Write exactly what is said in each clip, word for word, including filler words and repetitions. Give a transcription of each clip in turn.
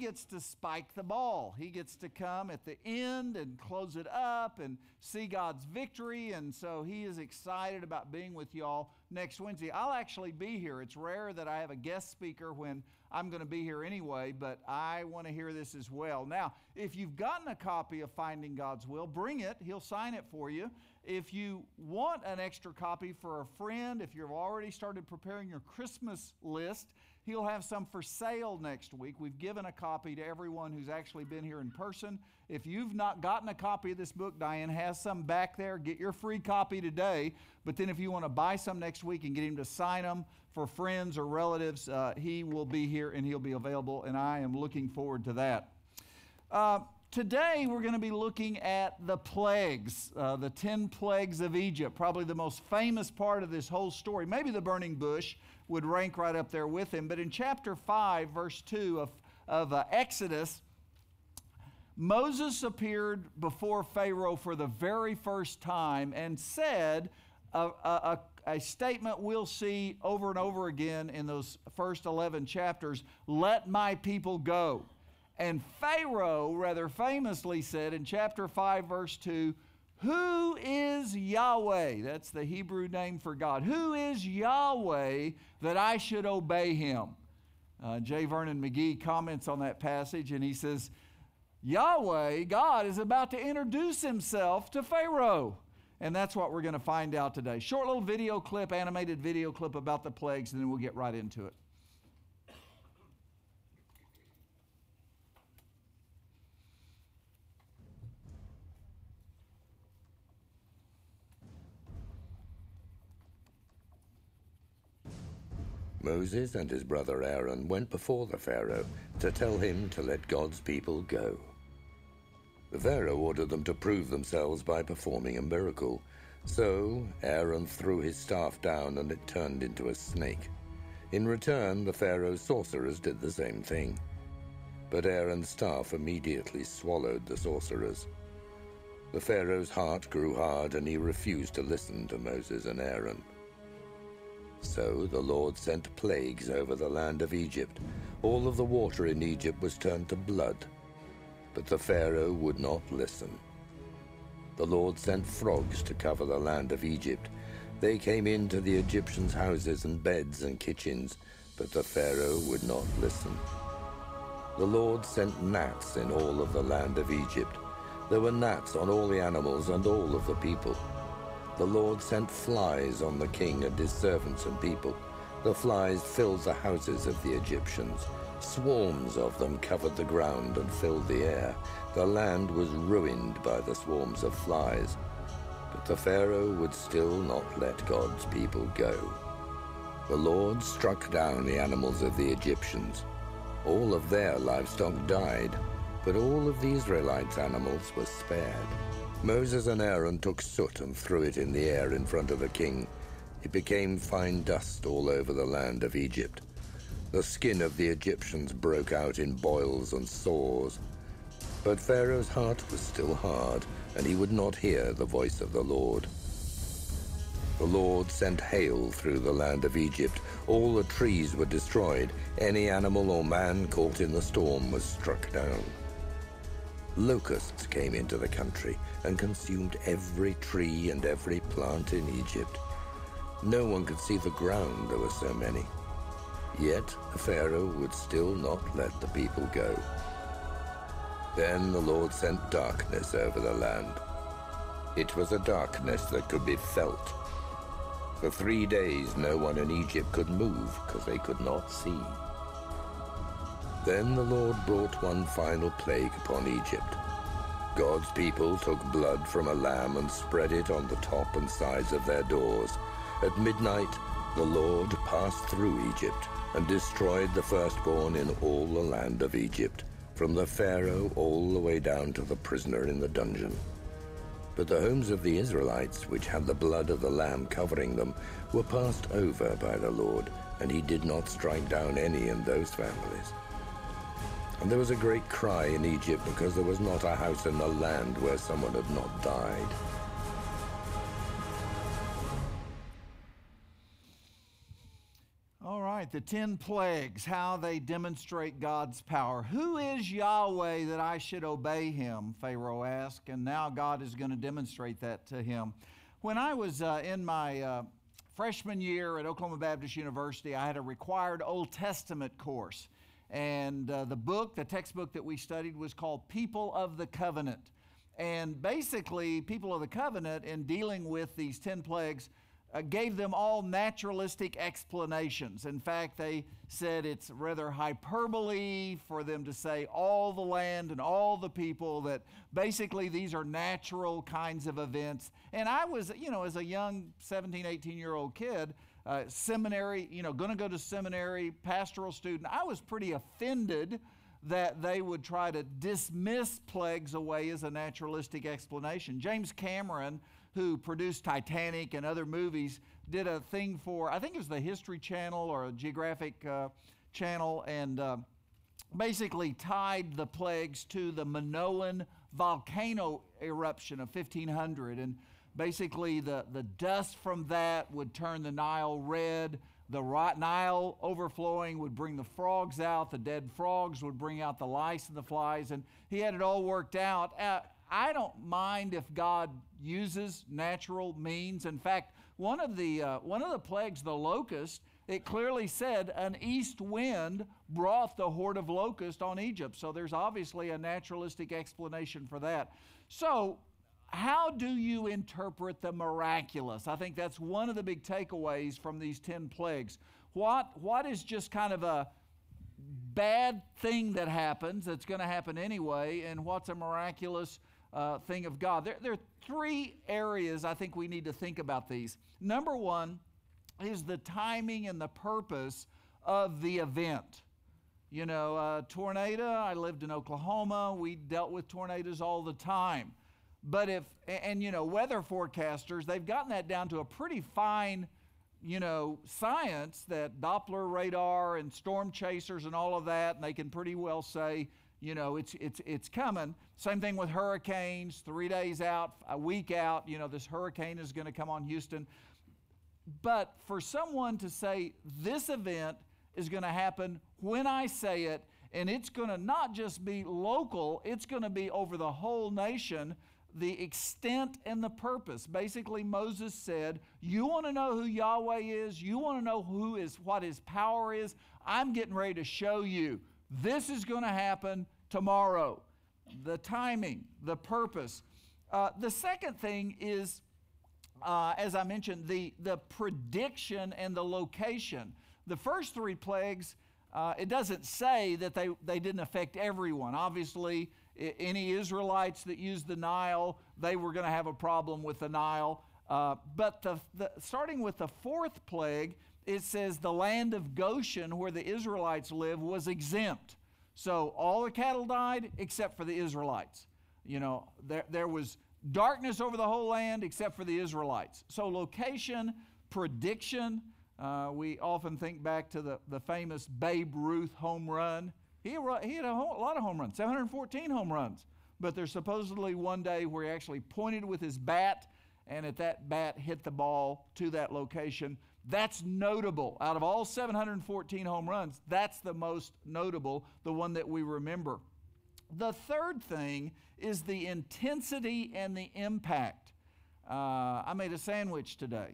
gets to spike the ball. He gets to come at the end and close it up and see God's victory, and so he is excited about being with y'all next Wednesday. I'll actually be here. It's rare that I have a guest speaker when I'm going to be here anyway, but I want to hear this as well. Now, if you've gotten a copy of Finding God's Will, bring it. He'll sign it for you. If you want an extra copy for a friend, if you've already started preparing your Christmas list, he'll have some for sale next week. We've given a copy to everyone who's actually been here in person. If you've not gotten a copy of this book, Diane has some back there. Get your free copy today. But then if you want to buy some next week and get him to sign them for friends or relatives, uh, he will be here and he'll be available, and I am looking forward to that. Uh, Today, we're going to be looking at the plagues, uh, the ten plagues of Egypt, probably the most famous part of this whole story. Maybe the burning bush would rank right up there with him. But in chapter five, verse two of, of uh, Exodus, Moses appeared before Pharaoh for the very first time and said a, a, a statement we'll see over and over again in those first eleven chapters, "Let my people go." And Pharaoh rather famously said in chapter five, verse two, "Who is Yahweh?" That's the Hebrew name for God. "Who is Yahweh that I should obey him?" Uh, J. Vernon McGee comments on that passage and he says, Yahweh, God, is about to introduce himself to Pharaoh. And that's what we're going to find out today. Short little video clip, animated video clip about the plagues, and then we'll get right into it. Moses and his brother Aaron went before the Pharaoh to tell him to let God's people go. The Pharaoh ordered them to prove themselves by performing a miracle. So Aaron threw his staff down and it turned into a snake. In return, the Pharaoh's sorcerers did the same thing. But Aaron's staff immediately swallowed the sorcerers. The Pharaoh's heart grew hard and he refused to listen to Moses and Aaron. So the Lord sent plagues over the land of Egypt. All of the water in Egypt was turned to blood. But the Pharaoh would not listen. The Lord sent frogs to cover the land of Egypt. They came into the Egyptians' houses and beds and kitchens, but the Pharaoh would not listen. The Lord sent gnats in all of the land of Egypt. There were gnats on all the animals and all of the people. The Lord sent flies on the king and his servants and people. The flies filled the houses of the Egyptians. Swarms of them covered the ground and filled the air. The land was ruined by the swarms of flies. But the Pharaoh would still not let God's people go. The Lord struck down the animals of the Egyptians. All of their livestock died, but all of the Israelites' animals were spared. Moses and Aaron took soot and threw it in the air in front of the king. It became fine dust all over the land of Egypt. The skin of the Egyptians broke out in boils and sores. But Pharaoh's heart was still hard, and he would not hear the voice of the Lord. The Lord sent hail through the land of Egypt. All the trees were destroyed. Any animal or man caught in the storm was struck down. Locusts came into the country and consumed every tree and every plant in Egypt. No one could see the ground, there were so many. Yet the Pharaoh would still not let the people go. Then the Lord sent darkness over the land. It was a darkness that could be felt. For three days no one in Egypt could move because they could not see. Then the Lord brought one final plague upon Egypt. God's people took blood from a lamb and spread it on the top and sides of their doors. At midnight, the Lord passed through Egypt and destroyed the firstborn in all the land of Egypt, from the Pharaoh all the way down to the prisoner in the dungeon. But the homes of the Israelites, which had the blood of the lamb covering them, were passed over by the Lord, and he did not strike down any in those families. And there was a great cry in Egypt because there was not a house in the land where someone had not died. All right, right, the ten plagues, how they demonstrate God's power. Who is Yahweh that I should obey him? Pharaoh asked, and now God is going to demonstrate that to him. When I was uh, in my uh, freshman year at Oklahoma Baptist University, I had a required Old Testament course. And uh, the book, the textbook that we studied was called People of the Covenant. And basically, People of the Covenant, in dealing with these ten plagues, uh, gave them all naturalistic explanations. In fact, they said it's rather hyperbole for them to say all the land and all the people, that basically these are natural kinds of events. And I was, you know, as a young seventeen, eighteen-year-old kid, uh, seminary, you know, going to go to seminary, pastoral student, I was pretty offended that they would try to dismiss plagues away as a naturalistic explanation. James Cameron, who produced Titanic and other movies, did a thing for, I think it was the History Channel or a Geographic uh, Channel, and uh, basically tied the plagues to the Minoan volcano eruption of fifteen hundred. And basically the, the dust from that would turn the Nile red. The Nile overflowing would bring the frogs out. The dead frogs would bring out the lice and the flies. And he had it all worked out. Uh, I don't mind if God uses natural means. In fact, one of the uh, one of the plagues, the locust, it clearly said an east wind brought the horde of locusts on Egypt. So there's obviously a naturalistic explanation for that. So how do you interpret the miraculous? I think that's one of the big takeaways from these ten plagues. What, what is just kind of a bad thing that happens that's going to happen anyway, and what's a miraculous uh, thing of God? There, there are three areas I think we need to think about these. Number one is the timing and the purpose of the event. You know, uh, tornado, I lived in Oklahoma. We dealt with tornadoes all the time. But if, and you know, weather forecasters, they've gotten that down to a pretty fine, you know, science, that Doppler radar and storm chasers and all of that, and they can pretty well say, you know, it's, it's, it's coming. Same thing with hurricanes, three days out, a week out, you know, this hurricane is going to come on Houston. But for someone to say this event is going to happen when I say it, and it's going to not just be local, it's going to be over the whole nation, the extent and the purpose. Basically, Moses said, you want to know who Yahweh is? You want to know who is, what his power is? I'm getting ready to show you. This is going to happen tomorrow. The timing, the purpose. Uh, the second thing is, uh, as I mentioned, the, the prediction and the location. The first three plagues, uh, it doesn't say that they, they didn't affect everyone. Obviously, any Israelites that used the Nile, they were going to have a problem with the Nile. Uh, but the, the, starting with the fourth plague, it says the land of Goshen, where the Israelites live, was exempt. So all the cattle died except for the Israelites. You know, there, there was darkness over the whole land except for the Israelites. So location, prediction. Uh, we often think back to the, the famous Babe Ruth home run. He, he had a, whole, a lot of home runs, seven hundred fourteen home runs. But there's supposedly one day where he actually pointed with his bat, and at that bat hit the ball to that location. That's notable. Out of all seven hundred fourteen home runs, that's the most notable, the one that we remember. The third thing is the intensity and the impact. Uh, I made a sandwich today.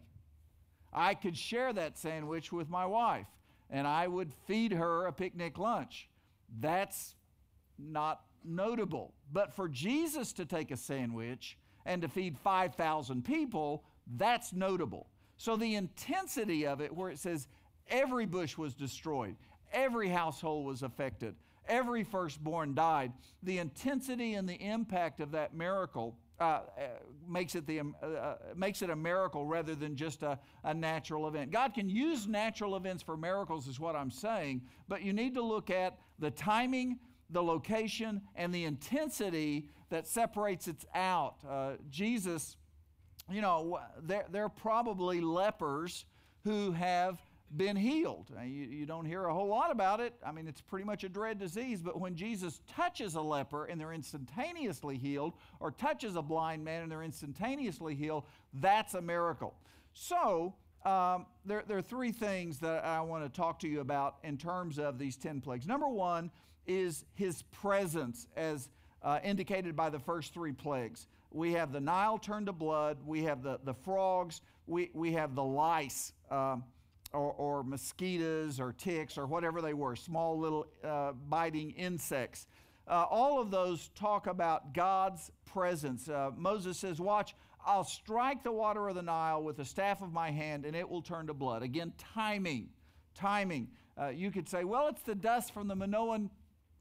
I could share that sandwich with my wife, and I would feed her a picnic lunch. That's not notable. But for Jesus to take a sandwich and to feed five thousand people, that's notable. So the intensity of it, where it says every bush was destroyed, every household was affected, every firstborn died, the intensity and the impact of that miracle uh, uh, makes it the uh, makes it a miracle rather than just a, a natural event. God can use natural events for miracles, is what I'm saying, but you need to look at the timing, the location, and the intensity that separates it out. Uh, Jesus, you know, there, there are probably lepers who have been healed. You, you don't hear a whole lot about it. I mean, it's pretty much a dread disease, but when Jesus touches a leper and they're instantaneously healed, or touches a blind man and they're instantaneously healed, that's a miracle. So, um, there, there are three things that I want to talk to you about in terms of these ten plagues. Number one is his presence, as uh, indicated by the first three plagues. We have the Nile turned to blood. We have the, the frogs. We, we have the lice, um, or, or mosquitoes or ticks or whatever they were, small little uh, biting insects. Uh, all of those talk about God's presence. Uh, Moses says, watch, I'll strike the water of the Nile with the staff of my hand and it will turn to blood. Again, timing, timing. Uh, you could say, well, it's the dust from the Minoan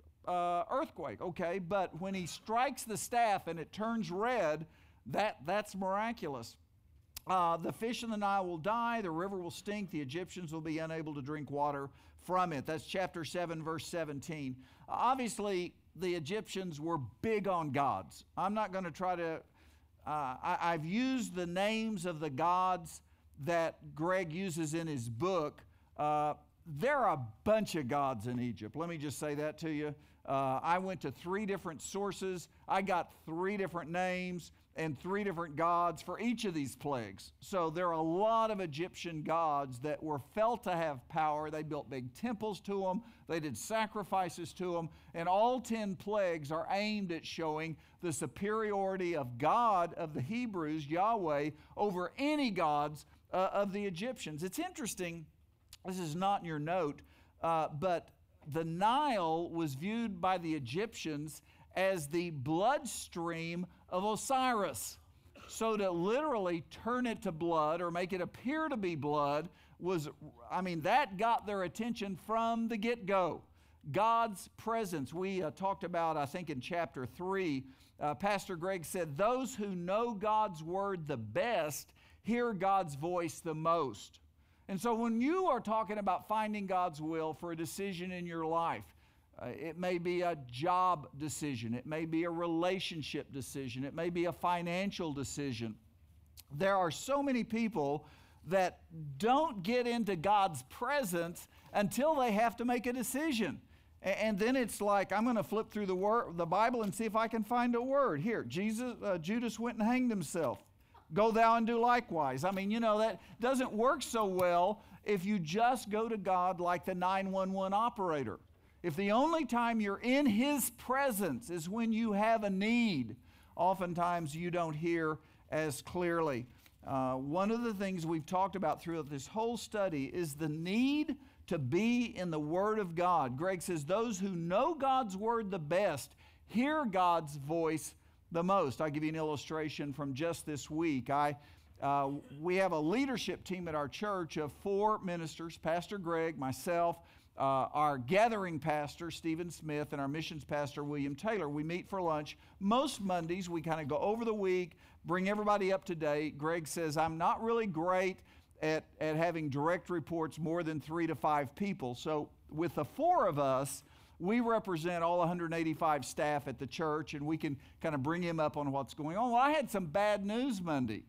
uh, earthquake. Okay, but when he strikes the staff and it turns red, that, that's miraculous. Uh, the fish in the Nile will die, the river will stink, the Egyptians will be unable to drink water from it. That's chapter seven, verse seventeen. Uh, obviously, the Egyptians were big on gods. I'm not going to try to, uh, I, I've used the names of the gods that Greg uses in his book. Uh, there are a bunch of gods in Egypt. Let me just say that to you. Uh, I went to three different sources. I got three different names and three different gods for each of these plagues. So there are a lot of Egyptian gods that were felt to have power. They built big temples to them. They did sacrifices to them. And all ten plagues are aimed at showing the superiority of God, of the Hebrews, Yahweh, over any gods uh, of the Egyptians. It's interesting, this is not in your note, uh, but the Nile was viewed by the Egyptians as the bloodstream of Osiris. So to literally turn it to blood or make it appear to be blood was, I mean, that got their attention from the get-go. God's presence. We uh, talked about, I think in chapter three, uh, Pastor Greg said, those who know God's word the best hear God's voice the most. And so when you are talking about finding God's will for a decision in your life, Uh, it may be a job decision. It may be a relationship decision. It may be a financial decision. There are so many people that don't get into God's presence until they have to make a decision. And, and then it's like, I'm going to flip through the, word, the Bible and see if I can find a word. Here, Jesus, uh, Judas went and hanged himself. Go thou and do likewise. I mean, you know, that doesn't work so well if you just go to God like the nine one one operator. If the only time you're in His presence is when you have a need, oftentimes you don't hear as clearly. Uh, one of the things we've talked about throughout this whole study is the need to be in the Word of God. Greg says, those who know God's Word the best hear God's voice the most. I'll give you an illustration from just this week. I, uh, we have a leadership team at our church of four ministers, Pastor Greg, myself, Uh, our gathering pastor, Stephen Smith, and our missions pastor, William Taylor. We meet for lunch. Most Mondays, we kind of go over the week, bring everybody up to date. Greg says, I'm not really great at, at having direct reports more than three to five people. So with the four of us, we represent all one hundred eighty-five staff at the church, and we can kind of bring him up on what's going on. Well, I had some bad news Monday.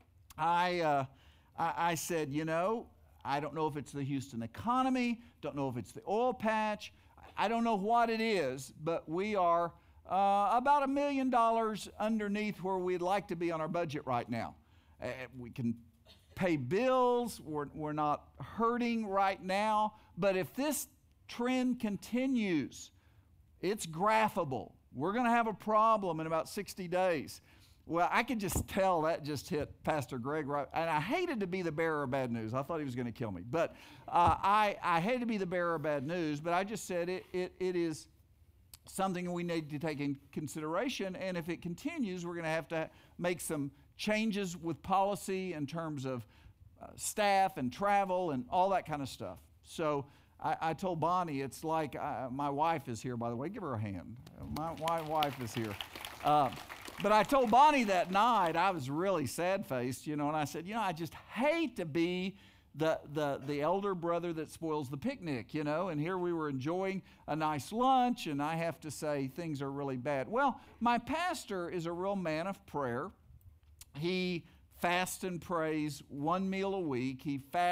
I, uh, I, I said, you know, I don't know if it's the Houston economy, don't know if it's the oil patch, I don't know what it is, but we are uh, about a million dollars underneath where we'd like to be on our budget right now. Uh, we can pay bills, we're, we're not hurting right now, but if this trend continues, it's graphable. We're going to have a problem in about sixty days. Well, I could just tell that just hit Pastor Greg right, and I hated to be the bearer of bad news. I thought he was going to kill me, but uh, I, I hated to be the bearer of bad news, but I just said it, it, it is something we need to take in consideration, and if it continues, we're going to have to make some changes with policy in terms of uh, staff and travel and all that kind of stuff. So I, I told Bonnie, it's like, uh, my wife is here, by the way. Give her a hand. My, my wife is here. Uh, But I told Bonnie that night, I was really sad-faced, you know, and I said, you know, I just hate to be the, the, the elder brother that spoils the picnic, you know, and here we were enjoying a nice lunch, and I have to say things are really bad. Well, my pastor is a real man of prayer. He fasts and prays one meal a week. He fasts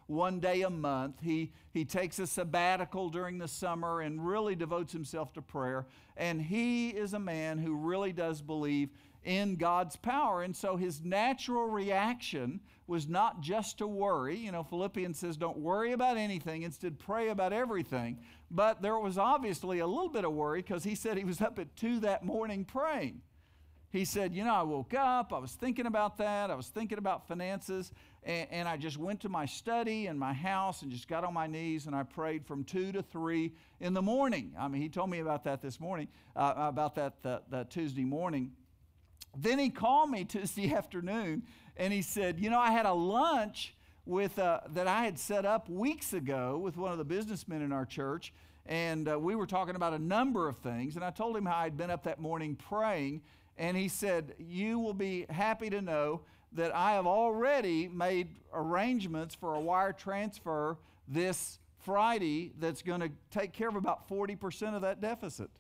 one day a month. He, he takes a sabbatical during the summer and really devotes himself to prayer. And he is a man who really does believe in God's power. And so his natural reaction was not just to worry. You know, Philippians says, don't worry about anything, instead pray about everything. But there was obviously a little bit of worry because he said he was up at two that morning praying. He said, you know, I woke up, I was thinking about that, I was thinking about finances, and, and I just went to my study in my house and just got on my knees and I prayed from two to three in the morning. I mean, he told me about that this morning, uh, about that, that, that Tuesday morning. Then he called me Tuesday afternoon and he said, you know, I had a lunch with uh, that I had set up weeks ago with one of the businessmen in our church, and uh, we were talking about a number of things, and I told him how I'd been up that morning praying, and he said, you will be happy to know that I have already made arrangements for a wire transfer this Friday that's going to take care of about forty percent of that deficit.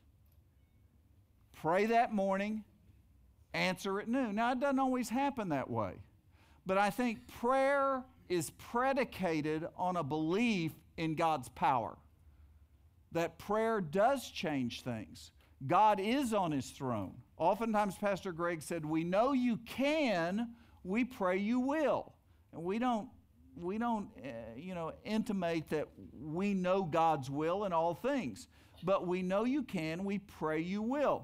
Pray that morning, answer at noon. Now, it doesn't always happen that way, but I think prayer is predicated on a belief in God's power, that prayer does change things. God is on his throne. Oftentimes, Pastor Greg said, we know you can, we pray you will. And we don't, we don't uh, you know, intimate that we know God's will in all things, but we know you can, we pray you will.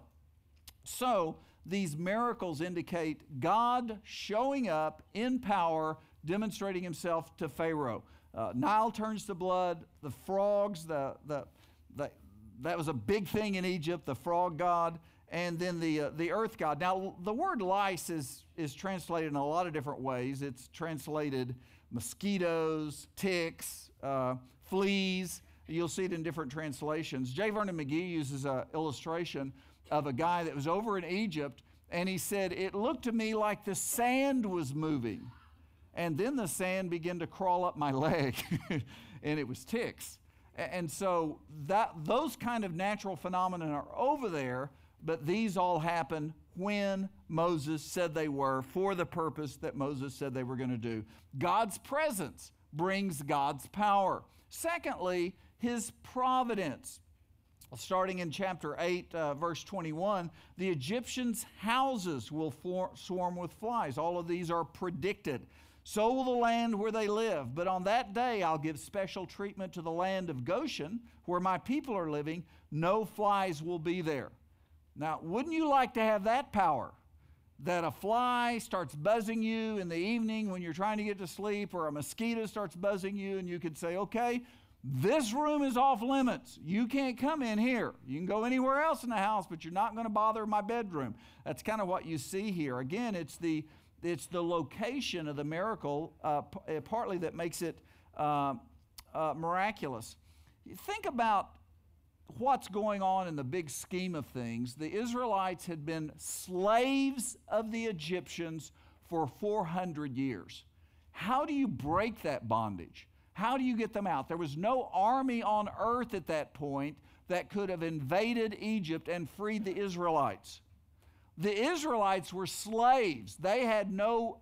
So, these miracles indicate God showing up in power, demonstrating himself to Pharaoh. Uh, Nile turns to blood, the frogs, the, the, the, that was a big thing in Egypt, the frog god, and then the, uh, the earth god. Now, the word lice is, is translated in a lot of different ways. It's translated mosquitoes, ticks, uh, fleas. You'll see it in different translations. J. Vernon McGee uses an illustration of a guy that was over in Egypt, and he said, it looked to me like the sand was moving. And then the sand began to crawl up my leg, and it was ticks. And so that those kind of natural phenomena are over there, but these all happen when Moses said they were, for the purpose that Moses said they were going to do. God's presence brings God's power. Secondly, his providence. Starting in chapter eight, uh, verse twenty-one, the Egyptians' houses will for- swarm with flies. All of these are predicted. So will the land where they live. But on that day, I'll give special treatment to the land of Goshen, where my people are living. No flies will be there. Now, wouldn't you like to have that power? That a fly starts buzzing you in the evening when you're trying to get to sleep, or a mosquito starts buzzing you, and you could say, okay, this room is off limits. You can't come in here. You can go anywhere else in the house, but you're not going to bother my bedroom. That's kind of what you see here. Again, it's the it's the location of the miracle, uh, p- partly that makes it uh, uh, miraculous. Think about what's going on in the big scheme of things. The Israelites had been slaves of the Egyptians for four hundred years. How do you break that bondage? How do you get them out? There was no army on earth at that point that could have invaded Egypt and freed the Israelites. The Israelites were slaves. They had no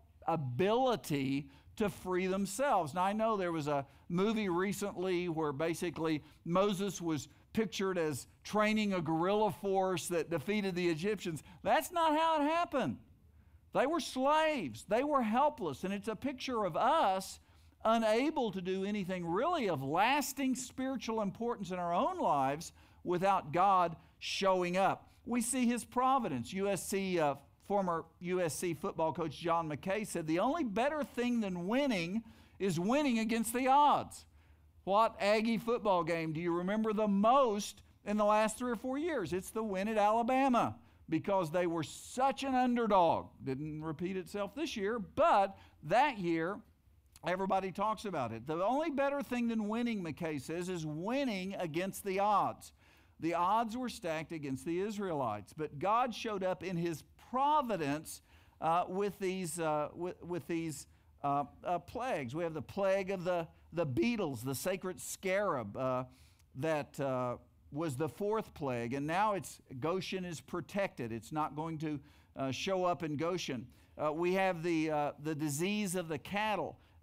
ability to free themselves. Now, I know there was a movie recently where basically Moses was pictured as training a guerrilla force that defeated the Egyptians. That's not how it happened. They were slaves. They were helpless. And it's a picture of us unable to do anything really of lasting spiritual importance in our own lives without God showing up. We see his providence. U S C, uh, former U S C football coach John McKay said, the only better thing than winning is winning against the odds. What Aggie football game do you remember the most in the last three or four years? It's the win at Alabama, because they were such an underdog. Didn't repeat itself this year, but that year, everybody talks about it. The only better thing than winning, McKay says, is winning against the odds. The odds were stacked against the Israelites, but God showed up in his providence uh, with these, uh, with, with these uh, uh, plagues. We have the plague of the, the beetles, the sacred scarab uh, that uh, was the fourth plague, and now it's Goshen is protected. It's not going to uh, show up in Goshen. Uh, we have the, uh, the disease of the cattle.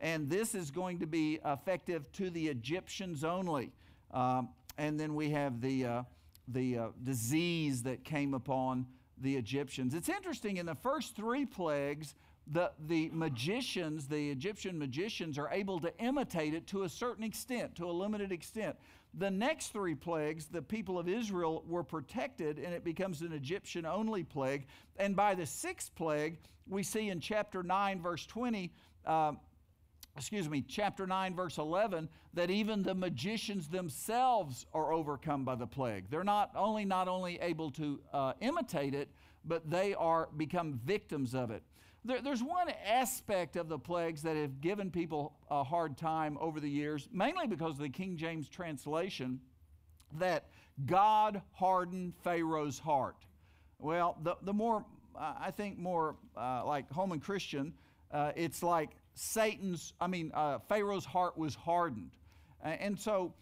and this is going to be effective to the Egyptians only. Um, and then we have the, uh, the uh, disease that came upon the Egyptians. It's interesting, in the first three plagues, the, the magicians, the Egyptian magicians, are able to imitate it to a certain extent, to a limited extent. The next three plagues, the people of Israel were protected, and it becomes an Egyptian-only plague. And by the sixth plague, we see in chapter nine, verse twenty, uh, excuse me, chapter nine, verse eleven, that even the magicians themselves are overcome by the plague. They're not only not only able to uh, imitate it, but they are become victims of it. There, there's one aspect of the plagues that have given people a hard time over the years, mainly because of the King James translation, that God hardened Pharaoh's heart. Well, the, the more, uh, I think more uh, like Holman Christian, uh, it's like Satan's, I mean, uh, Pharaoh's heart was hardened. Uh, and so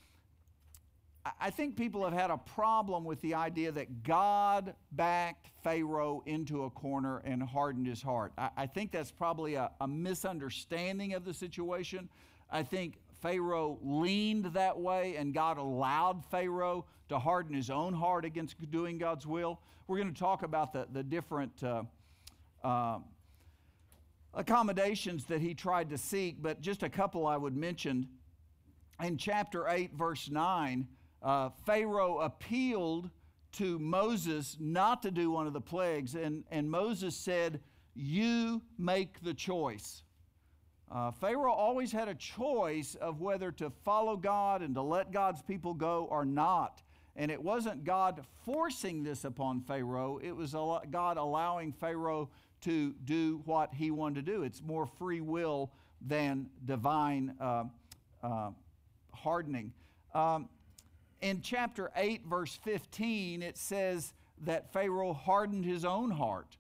I think people have had a problem with the idea that God backed Pharaoh into a corner and hardened his heart. I, I think that's probably a, a misunderstanding of the situation. I think Pharaoh leaned that way, and God allowed Pharaoh to harden his own heart against doing God's will. We're going to talk about the, the different uh, uh, accommodations that he tried to seek, but just a couple I would mention. In chapter eight, verse nine, Uh, Pharaoh appealed to Moses not to do one of the plagues, and, and Moses said, "You make the choice." Uh, Pharaoh always had a choice of whether to follow God and to let God's people go or not. And it wasn't God forcing this upon Pharaoh, it was God allowing Pharaoh to do what he wanted to do. It's more free will than divine uh, uh, hardening. Um, In chapter eight, verse fifteen, it says that Pharaoh hardened his own heart.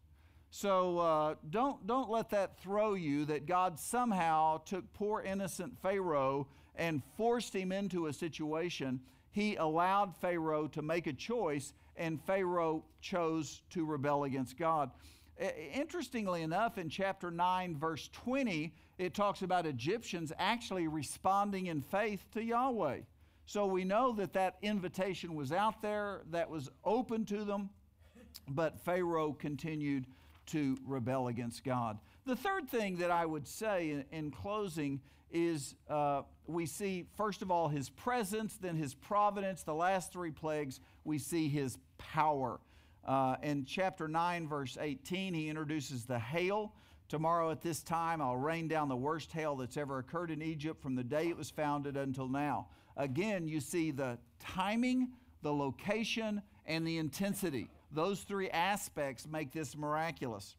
So uh, don't, don't let that throw you that God somehow took poor innocent Pharaoh and forced him into a situation. He allowed Pharaoh to make a choice, and Pharaoh chose to rebel against God. Interestingly enough, in chapter nine, verse twenty, it talks about Egyptians actually responding in faith to Yahweh. So we know that that invitation was out there, that was open to them, but Pharaoh continued to rebel against God. The third thing that I would say in, in closing is uh, we see, first of all, his presence, then his providence. The last three plagues, we see his power. Uh, in chapter nine, verse eighteen, he introduces the hail. Tomorrow at this time, I'll rain down the worst hail that's ever occurred in Egypt from the day it was founded until now. Again, you see the timing, the location, and the intensity. Those three aspects make this miraculous.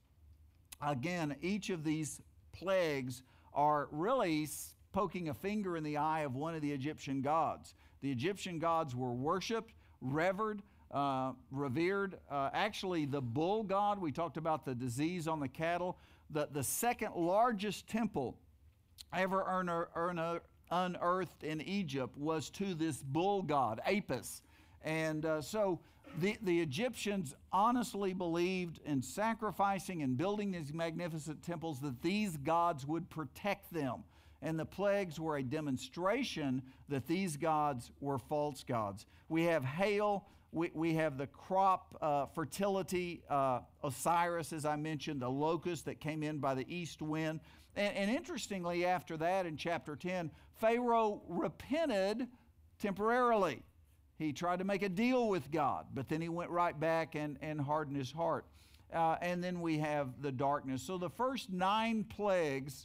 Again, each of these plagues are really poking a finger in the eye of one of the Egyptian gods. The Egyptian gods were worshiped, revered, uh, revered. Uh, actually, the bull god, we talked about the disease on the cattle. The, the second largest temple ever earned, unearthed in Egypt was to this bull god, Apis. And uh, so the, the Egyptians honestly believed in sacrificing and building these magnificent temples that these gods would protect them. And the plagues were a demonstration that these gods were false gods. We have hail, we, we have the crop uh, fertility, uh, Osiris, as I mentioned, the locust that came in by the east wind. And, and interestingly, after that, in chapter ten, Pharaoh repented temporarily. He tried to make a deal with God, but then he went right back and, and hardened his heart. Uh, and then we have the darkness. So the first nine plagues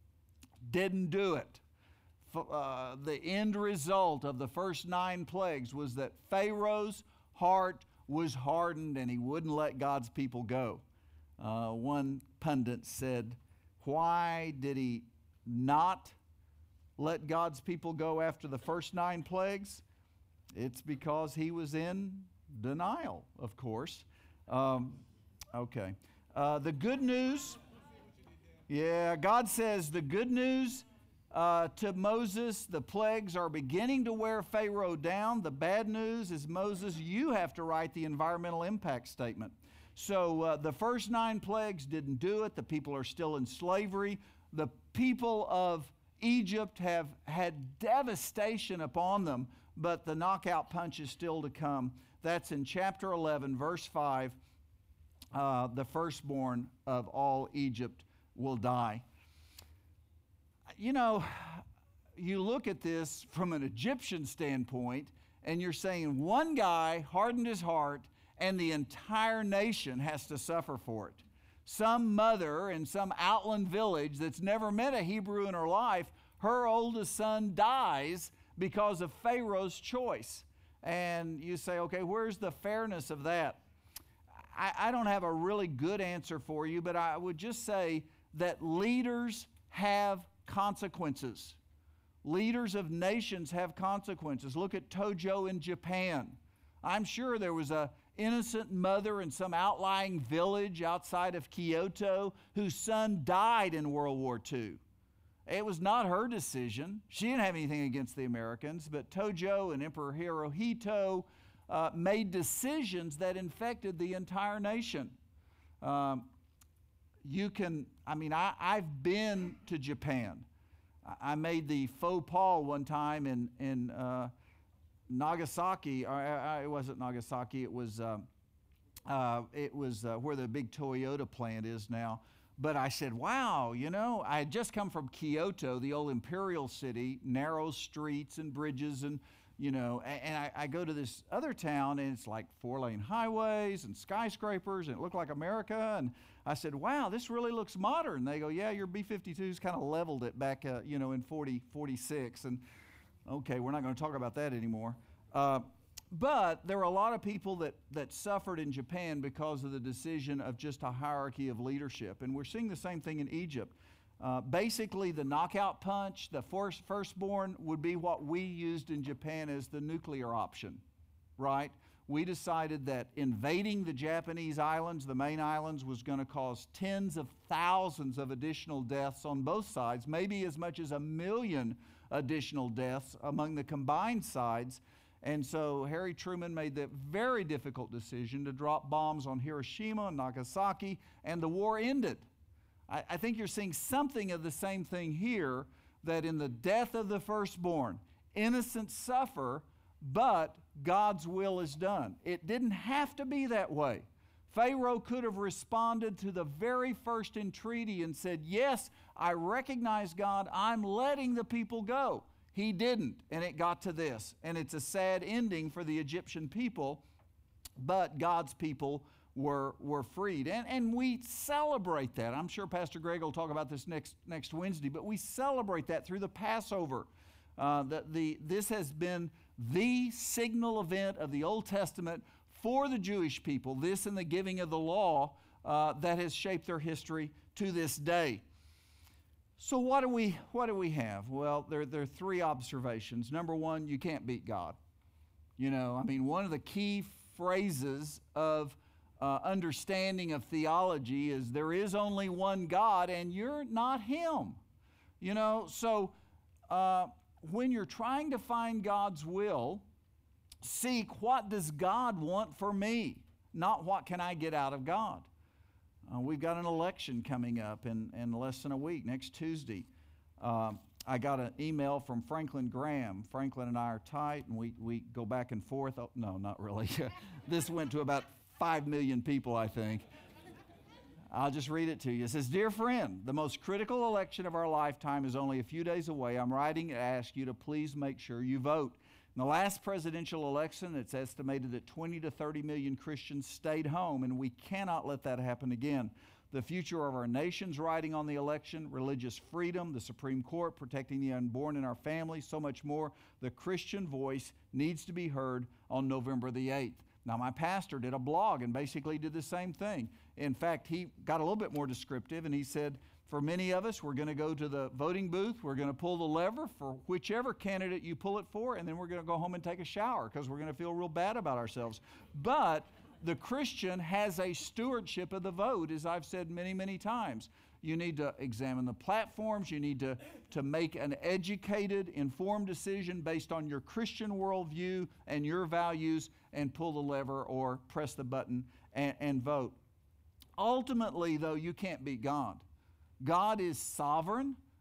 didn't do it. Uh, the end result of the first nine plagues was that Pharaoh's heart was hardened and he wouldn't let God's people go. Uh, one pundit said, why did he not let God's people go after the first nine plagues? It's because he was in denial, of course. Um, okay. Uh, the good news, yeah, God says the good news uh, to Moses, the plagues are beginning to wear Pharaoh down. The bad news is, Moses, you have to write the environmental impact statement. So uh, the first nine plagues didn't do it. The people are still in slavery. The people of Egypt have had devastation upon them, but the knockout punch is still to come. That's in chapter eleven, verse five. Uh, the firstborn of all Egypt will die. You know, you look at this from an Egyptian standpoint, and you're saying one guy hardened his heart, and the entire nation has to suffer for it. Some mother in some outland village that's never met a Hebrew in her life, her oldest son dies because of Pharaoh's choice. And you say, okay, where's the fairness of that? I, I don't have a really good answer for you, but I would just say that leaders have consequences. Leaders of nations have consequences. Look at Tojo in Japan. I'm sure there was a innocent mother in some outlying village outside of Kyoto whose son died in World War Two. It was not her decision. She didn't have anything against the Americans, but Tojo and Emperor Hirohito uh, made decisions that infected the entire nation. Um, you can, I mean, I, I've been to Japan. I made the faux pas one time in, in uh, Nagasaki, or uh, it wasn't Nagasaki, it was, uh, uh, it was uh, where the big Toyota plant is now. But I said, wow, you know, I had just come from Kyoto, the old imperial city, narrow streets and bridges, and, you know, and, and I, I go to this other town, and it's like four-lane highways and skyscrapers, and it looked like America, and I said, wow, this really looks modern. They go, yeah, your B fifty-twos kind of leveled it back, uh, you know, in forty, forty-six, and okay, we're not going to talk about that anymore. Uh, but there were a lot of people that, that suffered in Japan because of the decision of just a hierarchy of leadership. And we're seeing the same thing in Egypt. Uh, basically, the knockout punch, the first, firstborn, would be what we used in Japan as the nuclear option, right? We decided that invading the Japanese islands, the main islands, was going to cause tens of thousands of additional deaths on both sides, maybe as much as a million additional deaths among the combined sides. And so Harry Truman made the very difficult decision to drop bombs on Hiroshima and Nagasaki, and the war ended. I, I think you're seeing something of the same thing here, that in the death of the firstborn, innocents suffer, but God's will is done. It didn't have to be that way. Pharaoh could have responded to the very first entreaty and said, yes, I recognize God, I'm letting the people go. He didn't, and it got to this. And it's a sad ending for the Egyptian people, but God's people were, were freed. And, and we celebrate that. I'm sure Pastor Greg will talk about this next, next Wednesday, but we celebrate that through the Passover. Uh, the, the, this has been the signal event of the Old Testament for the Jewish people, this and the giving of the law uh, that has shaped their history to this day. So what do we, what do we have? Well, there, there are three observations. Number one, you can't beat God. You know, I mean, one of the key phrases of uh, understanding of theology is there is only one God and you're not Him. You know, so uh, when you're trying to find God's will, seek what does God want for me, not what can I get out of God. Uh, we've got an election coming up in, in less than a week, next Tuesday. Uh, I got an email from Franklin Graham. Franklin and I are tight, and we, we go back and forth. Oh, no, not really. This went to about five million people, I think. I'll just read it to you. It says, Dear friend, the most critical election of our lifetime is only a few days away. I'm writing to ask you to please make sure you vote. In the last presidential election, it's estimated that twenty to thirty million Christians stayed home, and we cannot let that happen again. The future of our nation's riding on the election, religious freedom, the Supreme Court, protecting the unborn in our families, so much more. The Christian voice needs to be heard on November the eighth. Now, my pastor did a blog and basically did the same thing. In fact, he got a little bit more descriptive, and he said, for many of us, we're going to go to the voting booth, we're going to pull the lever for whichever candidate you pull it for, and then we're going to go home and take a shower because we're going to feel real bad about ourselves. But the Christian has a stewardship of the vote, as I've said many, many times. You need to examine the platforms. You need to, to make an educated, informed decision based on your Christian worldview and your values, and pull the lever or press the button and, and vote. Ultimately, though, you can't beat God. God is sovereign.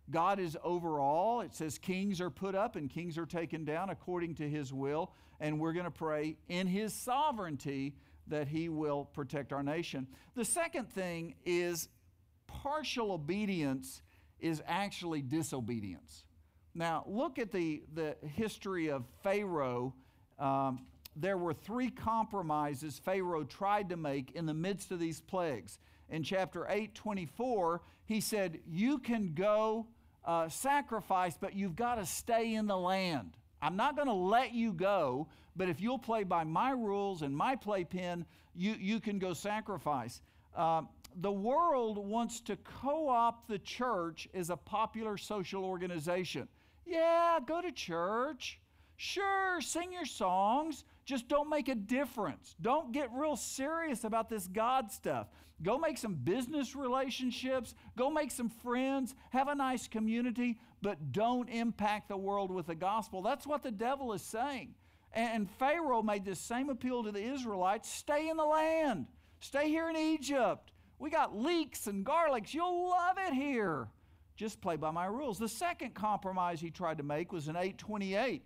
God is over all. It says kings are put up and kings are taken down according to His will. And we're going to pray in His sovereignty that He will protect our nation. The second thing is partial obedience is actually disobedience. Now, look at the, the history of Pharaoh. Um, there were three compromises Pharaoh tried to make in the midst of these plagues. In chapter eight twenty-four, he said, you can go uh, sacrifice, but you've got to stay in the land. I'm not going to let you go, but if you'll play by my rules and my playpen, you, you can go sacrifice. Uh, the world wants to co-opt the church as a popular social organization. Yeah, go to church. Sure, sing your songs. Just don't make a difference. Don't get real serious about this God stuff. Go make some business relationships. Go make some friends. Have a nice community, but don't impact the world with the gospel. That's what the devil is saying. And Pharaoh made this same appeal to the Israelites. Stay in the land. Stay here in Egypt. We got leeks and garlics. You'll love it here. Just play by my rules. The second compromise he tried to make was in eight twenty-eight.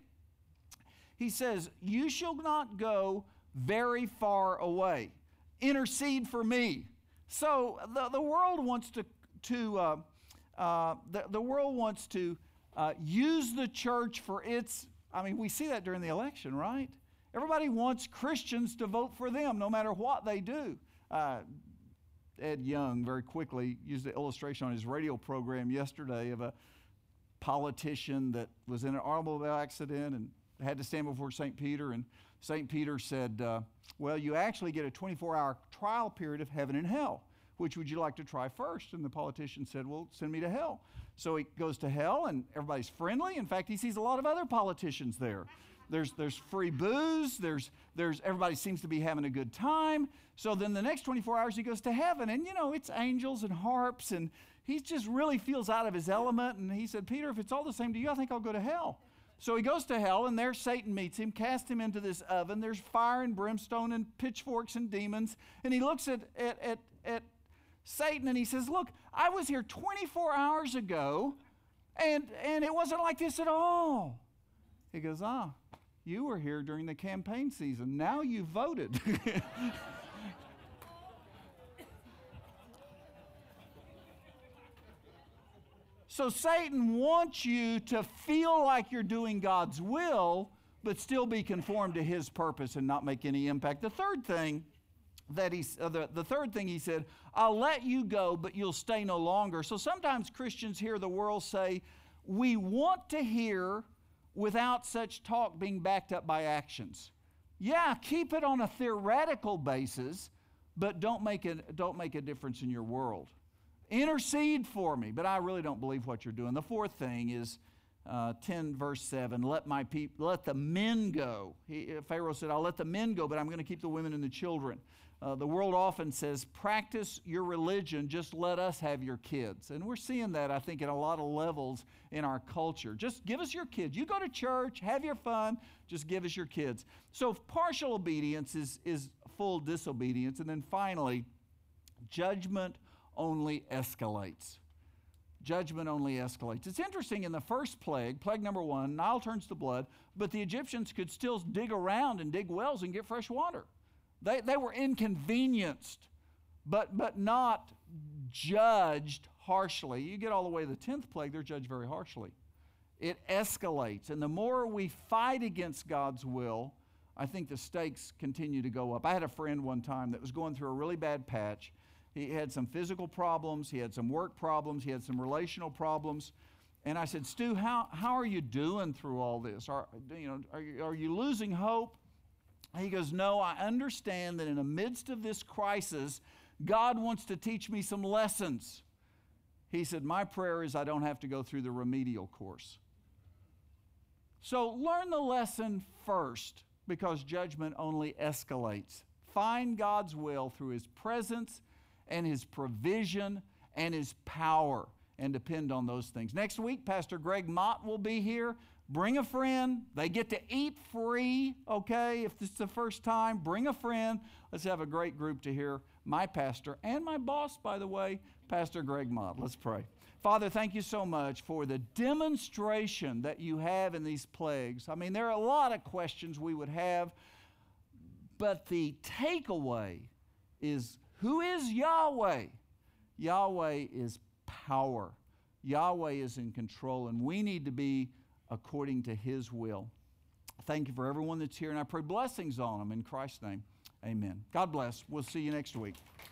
He says, you shall not go very far away. Intercede for me. So the, the world wants to, to uh, uh, the, the world wants to uh, use the church for its, I mean, we see that during the election, right? Everybody wants Christians to vote for them no matter what they do. Uh, Ed Young very quickly used the illustration on his radio program yesterday of a politician that was in an automobile accident and had to stand before Saint Peter, and Saint Peter said, uh, well, you actually get a twenty-four hour trial period of heaven and hell. Which would you like to try first? And the politician said, well, send me to hell. So he goes to hell, and everybody's friendly. In fact, he sees a lot of other politicians there. There's, there's free booze. There's, there's, everybody seems to be having a good time. So then the next twenty-four hours he goes to heaven, and, you know, it's angels and harps, and he just really feels out of his element. And he said, Peter, if it's all the same to you, I think I'll go to hell. So he goes to hell, and there Satan meets him, casts him into this oven. There's fire and brimstone and pitchforks and demons. And he looks at, at, at, at Satan, and he says, look, I was here twenty-four hours ago, and, and it wasn't like this at all. He goes, ah, you were here during the campaign season. Now you voted. So Satan wants you to feel like you're doing God's will, but still be conformed to his purpose and not make any impact. The third thing that he, uh, the, the third thing he said, I'll let you go, but you'll stay no longer. So sometimes Christians hear the world say, we want to hear without such talk being backed up by actions. Yeah, keep it on a theoretical basis, but don't make a, don't make a difference in your world. Intercede for me, but I really don't believe what you're doing. The fourth thing is uh, ten verse seven, let my people, let the men go. He, Pharaoh said, I'll let the men go, but I'm going to keep the women and the children. Uh, the world often says, practice your religion, just let us have your kids. And we're seeing that, I think, at a lot of levels in our culture. Just give us your kids. You go to church, have your fun, just give us your kids. So partial obedience is, is full disobedience. And then finally, judgment only escalates. Judgment only escalates. It's interesting, in the first plague, plague number one, Nile turns to blood, but the Egyptians could still dig around and dig wells and get fresh water. They, they were inconvenienced, but, but not judged harshly. You get all the way to the tenth plague, they're judged very harshly. It escalates, and the more we fight against God's will, I think the stakes continue to go up. I had a friend one time that was going through a really bad patch. He had some physical problems, he had some work problems, he had some relational problems. And I said, Stu, how, how are you doing through all this? Are, you know, are, you, are you losing hope? He goes, no, I understand that in the midst of this crisis, God wants to teach me some lessons. He said, my prayer is I don't have to go through the remedial course. So learn the lesson first, because judgment only escalates. Find God's will through His presence and His provision and His power, and depend on those things. Next week, Pastor Greg Mott will be here Bring a friend. They get to eat free, okay? If this is the first time, bring a friend. Let's have a great group to hear my pastor and my boss, by the way, Pastor Greg Mott. Let's pray. Father, thank you so much for the demonstration that you have in these plagues. I mean, there are a lot of questions we would have, but the takeaway is, who is Yahweh? Yahweh is power. Yahweh is in control, and we need to be according to His will. Thank you for everyone that's here, and I pray blessings on them in Christ's name. Amen. God bless. We'll see you next week.